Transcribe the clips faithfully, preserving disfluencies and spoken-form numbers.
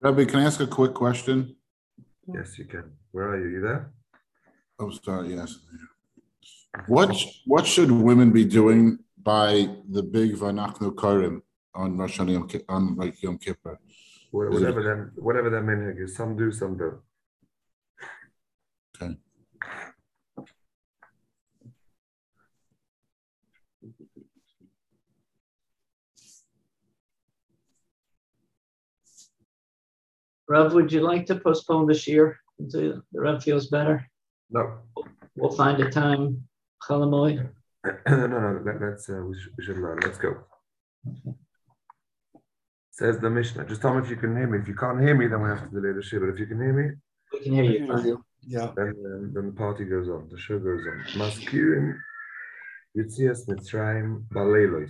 Rabbi, can I ask a quick question? Yes, you can. Where are you? You there? Oh, sorry. Yes. What what should women be doing by the big Vanachnu Karim on Rosh Hashanah Yom Ki- on like Yom Kippur? Wha- Is it- Whatever them, whatever their minhag is. Some do, some don't. Okay. Rav, would you like to postpone this year until the Rav feels better? No, We'll find a time. Chalamoy. no, no. Let, let's uh, we, should, we should learn. Let's go. Says the Mishnah. Just tell me if you can hear me. If you can't hear me, then we have to delay the show. But if you can hear me, We can hear you. fine. Yeah. then um, then the party goes on. The show goes on. Maskirin Yitzias Mitzrayim Baleilos.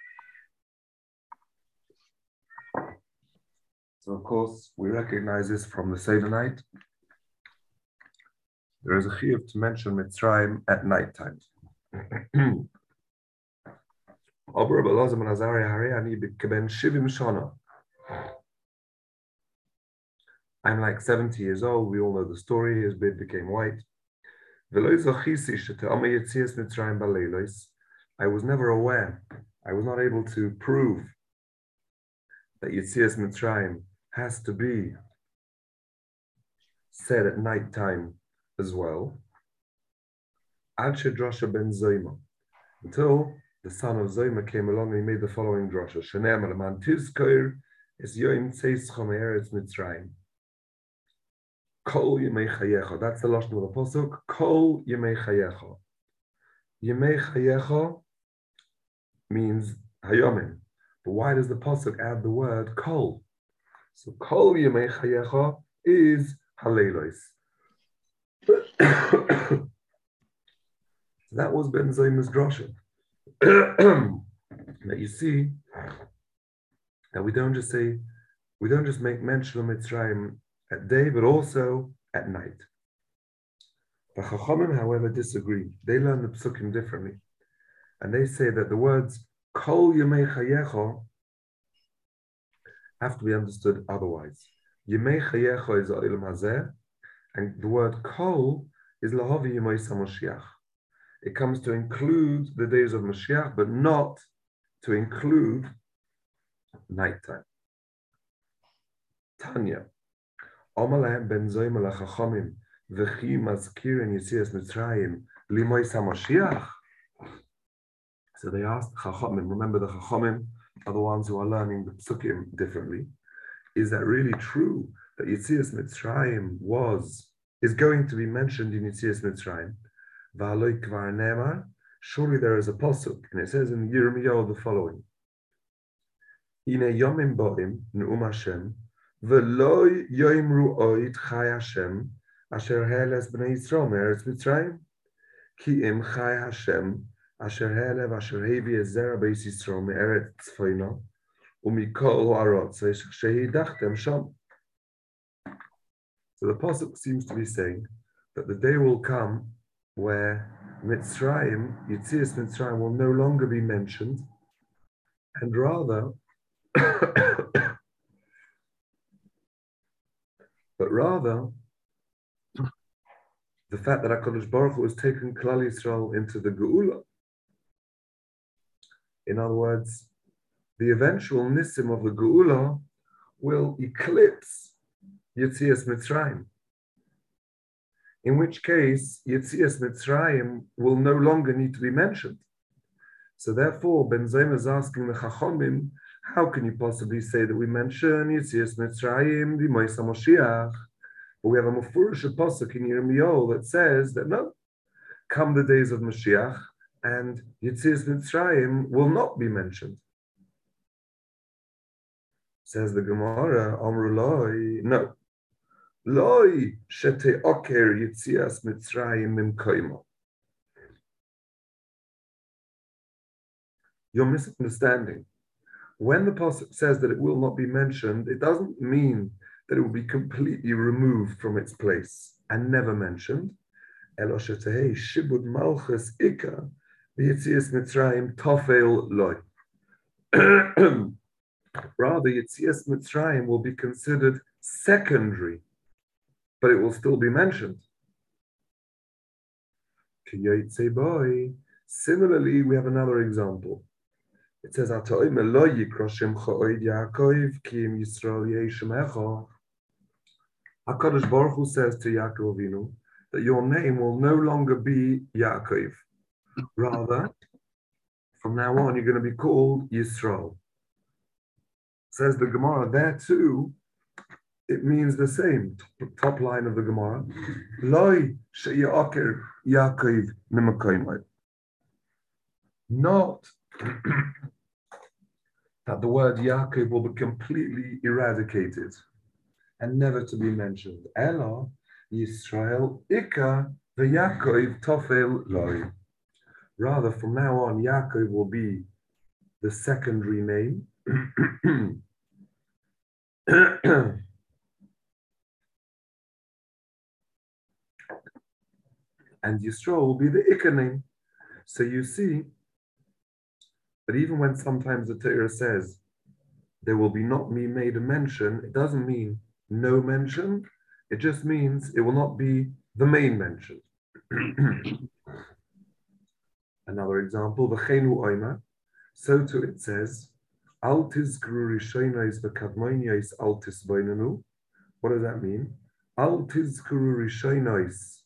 So of course we recognize this from the Seder night. There is a chiyuv to mention Mitzrayim at night time. I'm like seventy years old. We all know the story. His beard became white. I was never aware. I was not able to prove that Yetzias Mitzrayim has to be said at night time as well. Ad shedrasha ben Zoyma, until the son of Zoyma came along and he made the following drasha. Shene'emar leman tizkor es yoim tzeischa me'eretz Mitzrayim. Kol yemei chayecha. That's the lashon of the pasuk. Kol yemei chayecha. Yemei chayecha means hayomim. But why does the pasuk add the word kol? So kol yemei chayecha is haleilos. That was Ben Zoyma's drasha. That you see that we don't just say, we don't just make mention of Mitzrayim at day, but also at night. The Chachamim, however, disagree. They learn the psukim differently. And they say that the words Kol Yemei Chayecha have to be understood otherwise. Yemei Chayecha is Olam Hazeh, and the word Kol is Lahavi Yemei Samoshiach. It comes to include the days of Mashiach, but not to include nighttime. Tanya. Omalahem ben Zoyma lachachamim v'chi mazkirin Yetzias Mitzrayim limois HaMashiach. So they asked Chachamim. Remember, the Chachamim are the ones who are learning the psukim differently. Is that really true that Yetzias Mitzrayim was is going to be mentioned in Yetzias Mitzrayim? V'aloi kvar ne'emar. Surely there is a pasuk, and it says in Yirmiyahu the following: Ine yomim bo'im ne'um Hashem. V'lo yoimru oid chai Hashem asher heles b'nei Yisrael me'eretz Mitzrayim ki im chai Hashem asher helev asher hevi ezera beis Yisrael me'eretz tzfoino umikol ha'arot shehidachtem sham. So the pasuk seems to be saying that the day will come where Mitzrayim, Yetzias Mitzrayim, will no longer be mentioned, and rather But rather, the fact that HaKadosh Baruch Hu has taken Klal Yisrael into the Geula. In other words, the eventual Nissim of the Geula will eclipse Yetzias Mitzrayim. In which case, Yetzias Mitzrayim will no longer need to be mentioned. So therefore, Ben Zoyma is asking the Chachamim, how can you possibly say that we mention Yetzias Mitzrayim, the Moisa Moshiach? But we have a Mufurish pasuk in Yirmiyahu that says that no, come the days of Mashiach, and Yetzias Mitzrayim will not be mentioned. Says the Gemara, Amru loi, no. Loi shete oker Yetzias Mitzrayim mimkoimo. You're misunderstanding. When the pasuk says that it will not be mentioned, it doesn't mean that it will be completely removed from its place and never mentioned. Elo shetehei shibud malchus ika v'yetzias Mitzrayim tofel loy. Rather, Yetzias Mitzrayim will be considered secondary, but it will still be mentioned. Similarly, we have another example. It says, HaKadosh Baruch Hu says to Yaakov Avinu that your name will no longer be Yaakov. Rather, from now on, you're going to be called Yisrael. Says the Gemara, there too, it means the same. Top line of the Gemara. Loi she'ya'akir Yaakov mimakoymai. Not that the word Yaakov will be completely eradicated and never to be mentioned. Ela Yisrael Ika v'Yaakov tofel loi. Rather, from now on, Yaakov will be the secondary name. And Yisrael will be the Ika name. So you see that even when sometimes the Torah says there will be not me made a mention, it doesn't mean no mention. It just means it will not be the main mention. Another example, v'cheinu oima. So too it says, Al tizkru rishonos v'kadmonos al tisboinenu. What does that mean? Al tizkru rishonos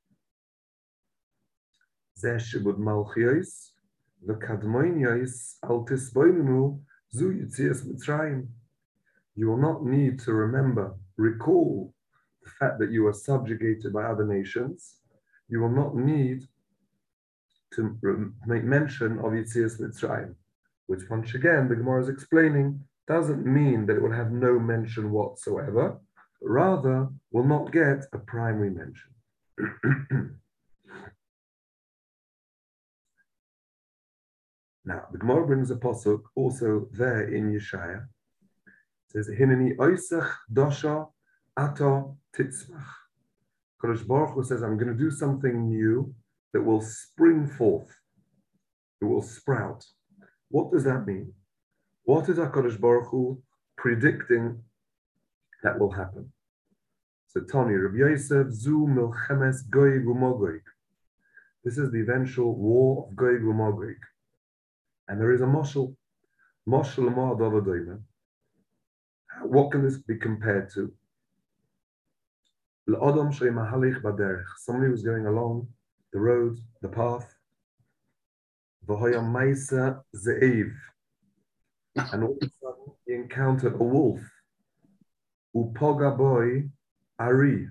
zeh shibud malchios v'kadmonos al tisboinenu zu yitzias Mitzrayim. You will not need to remember, recall the fact that you are subjugated by other nations. You will not need to make mention of Yitzias Mitzrayim, which once again the Gemara is explaining doesn't mean that it will have no mention whatsoever, but rather will not get a primary mention. Now, the Gemara brings a pasuk also there in Yeshaya. It says, Hineni oisach dosha ato titzmach. Kadosh Baruch Hu says, I'm going to do something new that will spring forth. It will sprout. What does that mean? What is HaKadosh Baruch Hu predicting that will happen? So Tani, Rabbi Yosef, Zu Milchemes Goyeg u'Mogog. This is the eventual war of Goyeg u'Mogog. And there is a moshel, moshel ma davadoyma. What can this be compared to? L'odom shei mahalich baderech. Somebody who's going along the road, the path. V'hoya maisa ze'ev. And all of a sudden he encountered a wolf. Upoga boy ari.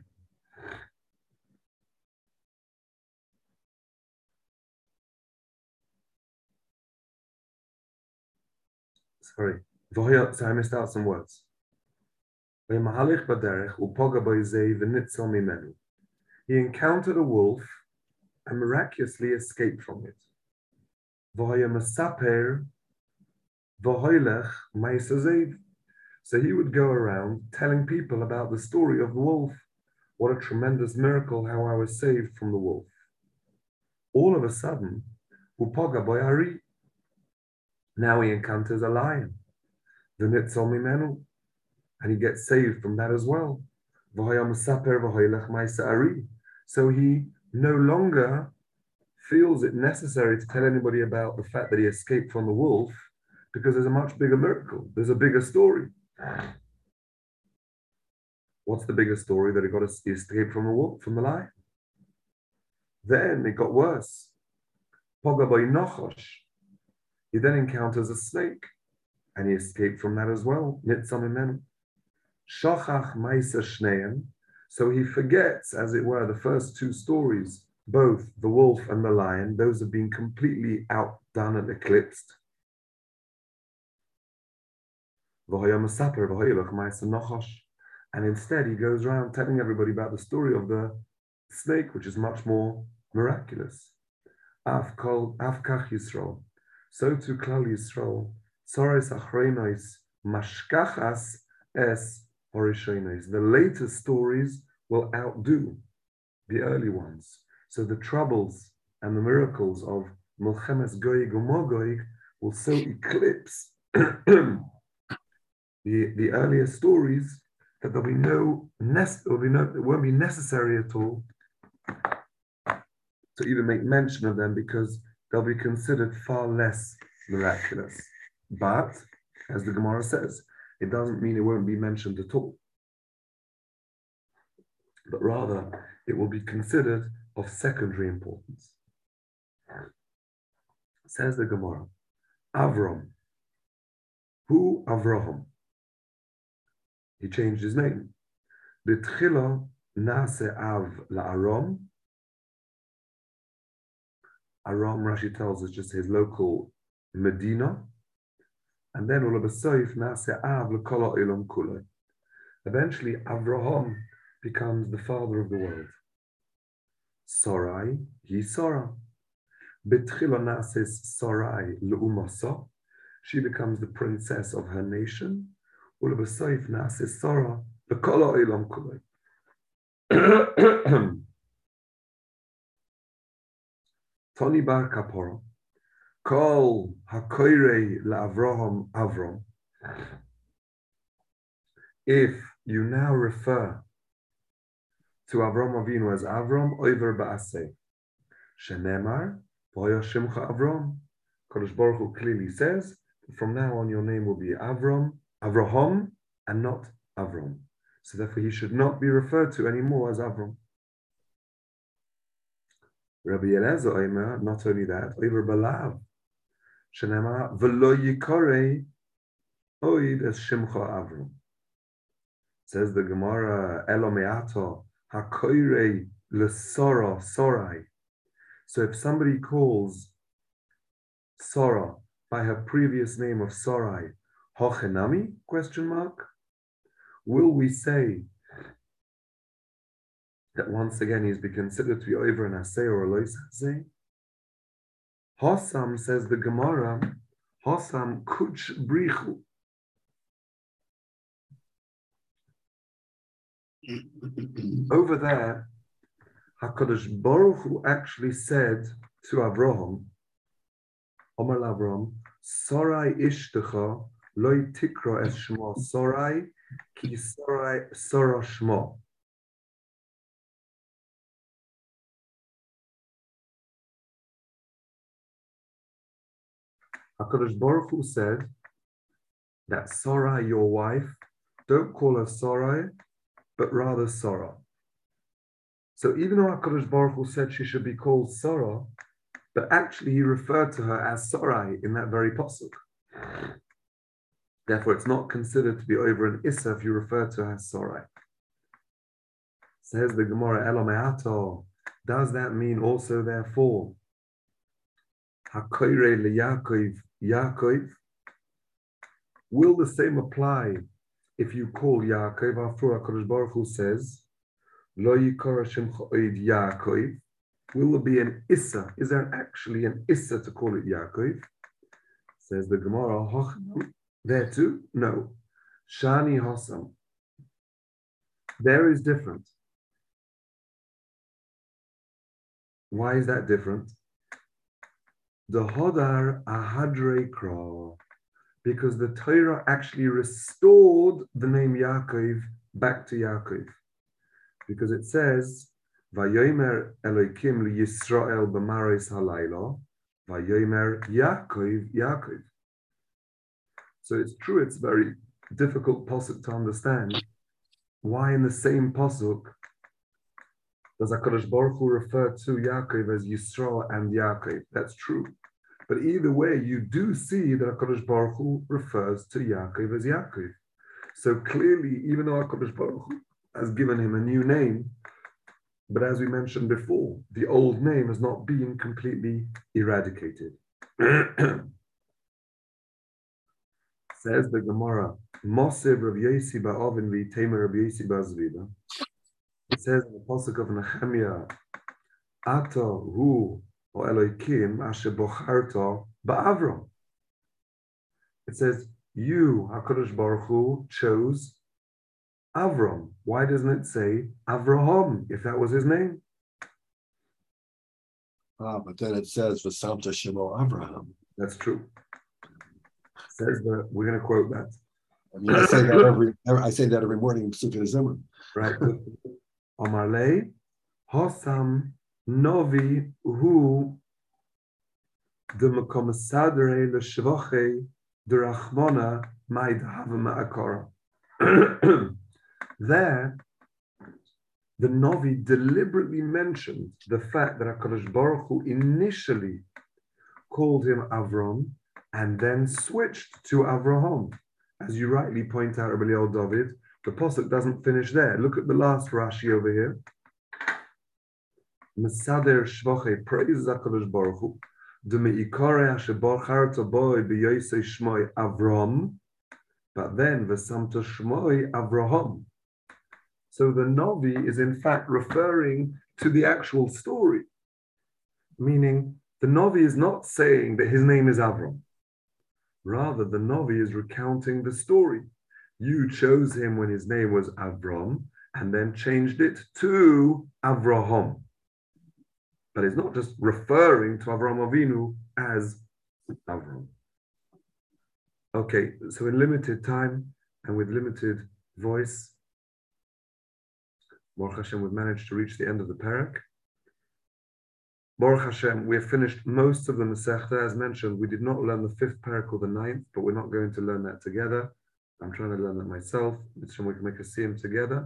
Sorry. V'hoya, so I missed out some words. He encountered a wolf and miraculously escaped from it. So he would go around telling people about the story of the wolf. What a tremendous miracle, how I was saved from the wolf. All of a sudden, now he encounters a lion. And he gets saved from that as well. So he no longer feels it necessary to tell anybody about the fact that he escaped from the wolf, because there's a much bigger miracle. There's a bigger story. What's the bigger story? That he got he escaped from the wolf, from the lion. Then it got worse. He then encounters a snake, and he escaped from that as well. Shochach Maisa Shneim, so he forgets, as it were, the first two stories, both the wolf and the lion. Those have been completely outdone and eclipsed. And instead he goes around telling everybody about the story of the snake, which is much more miraculous. Afkach Yisrael, so to Klal Yisrael, Tzores Achronos Mashkachas Es the later stories will outdo the early ones. So the troubles and the miracles of Milchemes Goyeg u'Mogog will so eclipse the, the earlier stories, that there'll be no, there'll be no, it won't be necessary at all to even make mention of them because they'll be considered far less miraculous. But, as the Gemara says, it doesn't mean it won't be mentioned at all. But rather, it will be considered of secondary importance. Says the Gemara, Avram. Who Avraham? He changed his name. B'tchila nase av la'aram. Aram, Rashi tells us, just his local Medina. And then ula b'soif nase av l'kol ha'olam kulei. Eventually, Avraham becomes the father of the world. Sarai, he Sarah. B'tchila nase Sarai l'umasa. She becomes the princess of her nation. Ula b'soif nase Sarah l'kol ha'olam kulei. Tony bar kapora. Kol hakoirei la'Avraham Avram. If you now refer to Avram Avinu as Avram, oiver ba'aseh. Shenemar, v'hoya shimcha Avram. Kodesh Baruch Hu clearly says, from now on your name will be Avram, Avraham, and not Avram. So therefore he should not be referred to anymore as Avram. Rabbi Eliezer Omer, not only that, oiver balav. Shenemar, v'lo yikorei oid es shimcha Avram. Says the Gemara, Elomeato, hakoirei l'sora, sorai. So if somebody calls Sora by her previous name of Sarai, Hochenami, question mark, will we say that once again he's be considered to be over an asay or a lois asay? Hossam, says the Gemara, Hossam kuch brichu. Over there, HaKadosh Baruch Hu actually said to Avraham, Omar Avram, Sarai ishtecha loy tikra es shmo Sarai ki Sarai Sara shmo. HaKadosh Baruch Hu said that Sarai, your wife, don't call her Sarai, but rather Sarah. So even though HaKadosh Baruch Hu said she should be called Sarah, but actually he referred to her as Sarai in that very pasuk. Therefore, it's not considered to be over an Issa if you refer to her as Sarai. Says the Gemara, Elomeato, does that mean also therefore, Hakoire leYaakov, Yaakov? Will the same apply if you call Yaakov? After HaKadosh Baruch Hu says, Lo yikara shimcha oid Yaakov. Will there be an Issa? Is there actually an Issa to call it Yaakov? Says the Gemara, there too? No. Shani Hossam. There is different. Why is that different? The Hodar Ahadrei Kra. Because the Torah actually restored the name Yaakov back to Yaakov. Because it says, Vayomer Elokim li Yisrael b'maris halayla, Vayomer Yaakov, Yaakov. So it's true, it's very difficult pasuk to understand. Why in the same pasuk does HaKadosh Baruch Hu refer to Yaakov as Yisrael and Yaakov? That's true. But either way, you do see that HaKadosh Baruch Hu refers to Yaakov as Yaakov. So clearly, even though HaKadosh Baruch Hu has given him a new name, but as we mentioned before, the old name has not been completely eradicated. Says the Gemara, Mosev Rav Yosi ba'Ovin v'Itamer Rav Yosi ba'Zvida. It says in the pasuk of Nehemiah, Ata hu o Elokim asher bocharta ba'Avram. It says, you, HaKadosh Baruch Hu, chose Avram. Why doesn't it say Avraham, if that was his name? Ah, but then it says V'samta Shemo Avraham. That's true. It says that, we're going to quote that. I mean, I say that every I say that every morning in Psukim Zimmer. Right. Amarle, Hossam Novi Hu the Makomasadre Le Shvoche the Rachmona Maid Havama Akara. There, the Novi deliberately mentioned the fact that HaKadosh Baruch Hu initially called him Avram and then switched to Avraham. As you rightly point out, Rabbi Eliel David, the Pasuk doesn't finish there. Look at the last Rashi over here. Mesader Shvoche, praise HaKadosh Baruch Hu. The Meikare Ashebor Charta Boy B'Yosei Shmoi Avram, but then V'Samto Shmoi Avraham. So the Novi is in fact referring to the actual story, meaning the Novi is not saying that his name is Avram. Rather, the Novi is recounting the story. You chose him when his name was Avram and then changed it to Avraham. But it's not just referring to Avram Avinu as Avram. Okay, so in limited time and with limited voice, Baruch Hashem, we've managed to reach the end of the parak. Baruch Hashem, we have finished most of the Masechta. As mentioned, we did not learn the fifth parak or the ninth, but we're not going to learn that together. I'm trying to learn that myself. It's we can make a siyum together.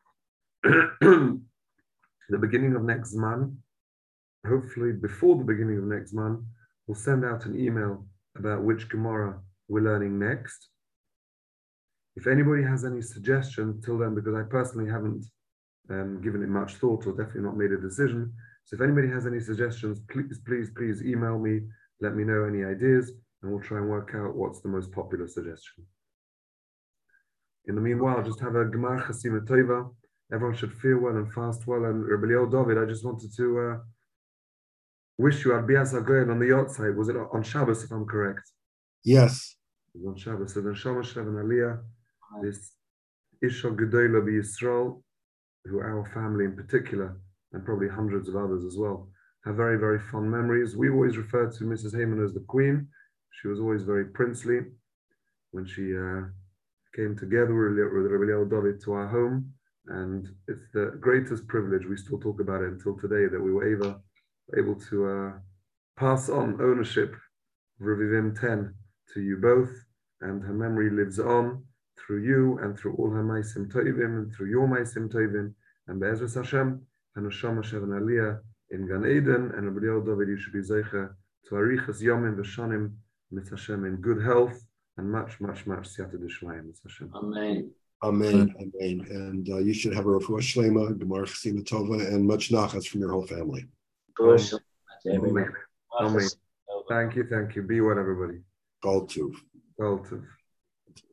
The beginning of next month, hopefully before the beginning of next month, we'll send out an email about which Gemara we're learning next. If anybody has any suggestions till then, because I personally haven't um, given it much thought or definitely not made a decision, so if anybody has any suggestions, please, please, please email me, let me know any ideas, and we'll try and work out what's the most popular suggestion. In the meanwhile, just have a Gemar Chasima Tova. Everyone should feel well and fast well. And Rabbi Eliel David, I just wanted to uh, wish you Bias HaGoyen on the yacht side. Was it on Shabbos, if I'm correct? Yes. It was on Shabbos. So then Shama Shev and Aliyah, this Isha Gedola B'Yisrael, who our family in particular, and probably hundreds of others as well, have very, very fond memories. We always refer to Missus Heyman as the Queen. She was always very princely. When she uh, came together with Rabbi Eliel David to our home, and it's the greatest privilege, we still talk about it until today, that we were able, able to uh, pass on ownership of Revivim ten to you both, and her memory lives on through you and through all her Maisim Tovim and through your Maisim Tovim, and Be'ezras Hashem, and Neshama Shev and Aliyah in Gan Eden, and Rabbi Eliel David, you should be Zeicha to Arichas Yomim V'Shanim Mit Hashem in good health, and much, much, much Siyata D'Shmayim Mit Hashem. Amen. Amen. Amen. And uh, you should have a refuah shlema, Gemar Chasima Tova, and much nachas from your whole family. Amen. Amen. Amen. Thank you, thank you. Be well, everybody. Kol Tuv. Kol Tuv.